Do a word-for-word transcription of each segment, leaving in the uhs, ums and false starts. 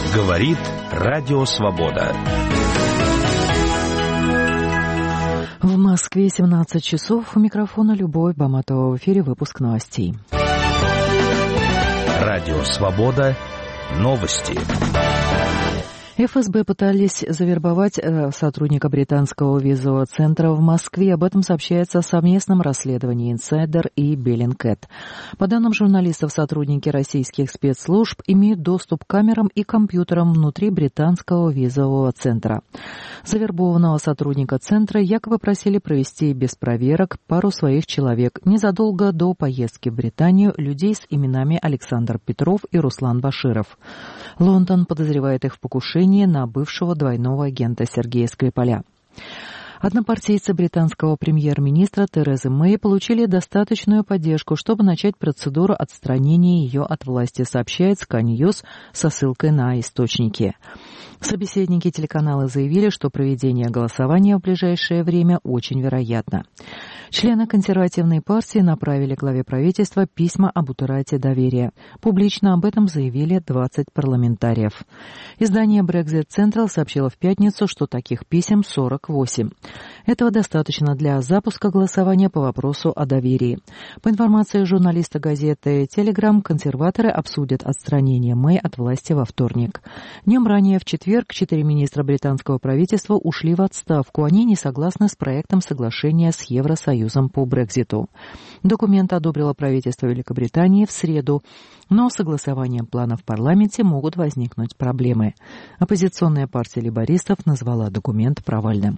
Говорит Радио Свобода. В Москве семнадцать часов. У микрофона Любовь Баматова. В эфире выпуск новостей. Радио Свобода. Новости. эф эс бэ пытались завербовать сотрудника британского визового центра в Москве. Об этом сообщается в совместном расследовании «Инсайдер» и «Беллингкэт». По данным журналистов, сотрудники российских спецслужб имеют доступ к камерам и компьютерам внутри британского визового центра. Завербованного сотрудника центра якобы просили провести без проверок пару своих человек незадолго до поездки в Британию, людей с именами Александр Петров и Руслан Баширов. Лондон подозревает их в покушении на бывшего двойного агента Сергея Скрипаля. Однопартийцы британского премьер-министра Терезы Мэй получили достаточную поддержку, чтобы начать процедуру отстранения ее от власти, сообщает Sky News со ссылкой на источники. Собеседники телеканала заявили, что проведение голосования в ближайшее время очень вероятно. Члены консервативной партии направили главе правительства письма об утрате доверия. Публично об этом заявили двадцать парламентариев. Издание Brexit Central сообщило в пятницу, что таких писем сорок восемь. Этого достаточно для запуска голосования по вопросу о доверии. По информации журналиста газеты «Телеграм», консерваторы обсудят отстранение Мэй от власти во вторник. Днем ранее, в четверг, четыре министра британского правительства ушли в отставку. Они не согласны с проектом соглашения с Евросоюзом по Брекситу. Документ одобрило правительство Великобритании в среду, но с согласованием плана в парламенте могут возникнуть проблемы. Оппозиционная партия лейбористов назвала документ провальным.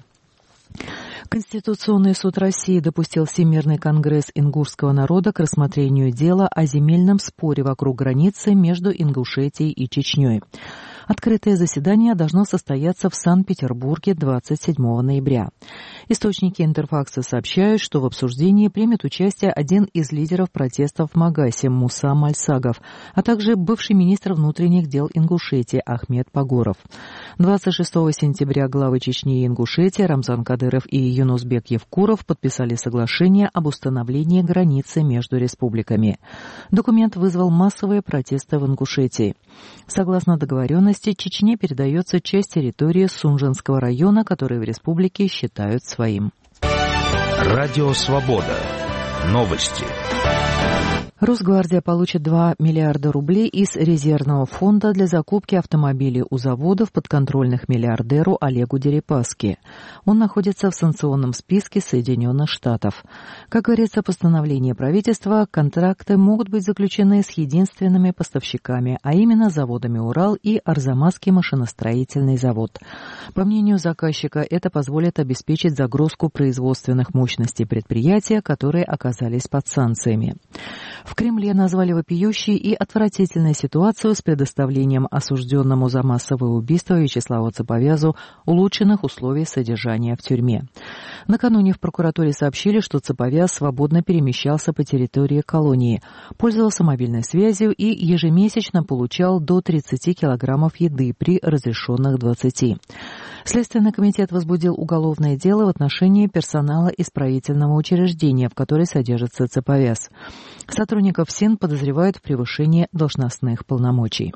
Конституционный суд России допустил Всемирный конгресс ингушского народа к рассмотрению дела о земельном споре вокруг границы между Ингушетией и Чечней. Открытое заседание должно состояться в Санкт-Петербурге двадцать седьмого ноября. Источники Интерфакса сообщают, что в обсуждении примет участие один из лидеров протестов в Магасе Муса Мальсагов, а также бывший министр внутренних дел Ингушетии Ахмед Пагоров. двадцать шестого сентября главы Чечни и Ингушетии Рамзан Кадыров и Юнусбек Евкуров подписали соглашение об установлении границы между республиками. Документ вызвал массовые протесты в Ингушетии. Согласно договоренности, Чечне передается часть территории Сунжинского района, который в республике считают своим. Радио Свобода. Новости. Росгвардия получит два миллиарда рублей из резервного фонда для закупки автомобилей у заводов, подконтрольных миллиардеру Олегу Дерипаске. Он находится в санкционном списке Соединенных Штатов. Как говорится в постановлении правительства, контракты могут быть заключены с единственными поставщиками, а именно заводами «Урал» и Арзамасский машиностроительный завод. По мнению заказчика, это позволит обеспечить загрузку производственных мощностей предприятия, которые оказались под санкциями. В Кремле назвали вопиющей и отвратительной ситуацию с предоставлением осужденному за массовое убийство Вячеславу Цеповязу улучшенных условий содержания в тюрьме. Накануне в прокуратуре сообщили, что Цеповяз свободно перемещался по территории колонии, пользовался мобильной связью и ежемесячно получал до тридцати килограммов еды при разрешенных двадцати. Следственный комитет возбудил уголовное дело в отношении персонала исправительного учреждения, в которой содержится Цеповяз. Сотрудников СИН подозревают в превышении должностных полномочий.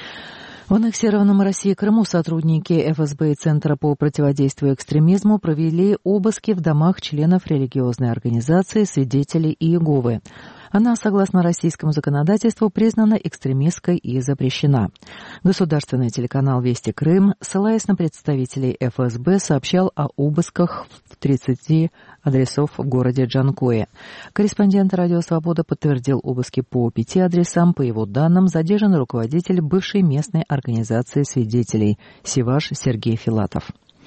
В аннексированном России Крыму сотрудники эф эс бэ и Центра по противодействию экстремизму провели обыски в домах членов религиозной организации «Свидетели Иеговы». Она, согласно российскому законодательству, признана экстремистской и запрещена. Государственный телеканал «Вести Крым», ссылаясь на представителей эф эс бэ, сообщал о обысках в тридцати адресов в городе Джанкое. Корреспондент «Радио Свобода» подтвердил обыски по пяти адресам. По его данным, задержан руководитель бывшей местной организации свидетелей «Сиваш» Сергей Филатов.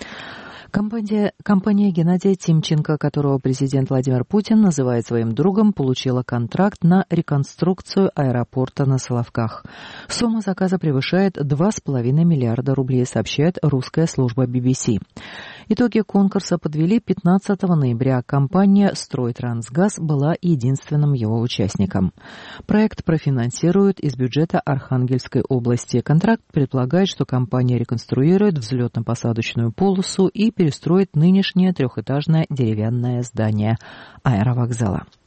Компания, компания Геннадия Тимченко, которого президент Владимир Путин называет своим другом, получила контракт на реконструкцию аэропорта на Соловках. Сумма заказа превышает два с половиной миллиарда рублей, сообщает русская служба би би си. Итоги конкурса подвели пятнадцатого ноября. Компания «Стройтрансгаз» была единственным его участником. Проект профинансируют из бюджета Архангельской области. Контракт предполагает, что компания реконструирует взлетно-посадочную полосу и перестроит нынешнее трехэтажное деревянное здание аэровокзала.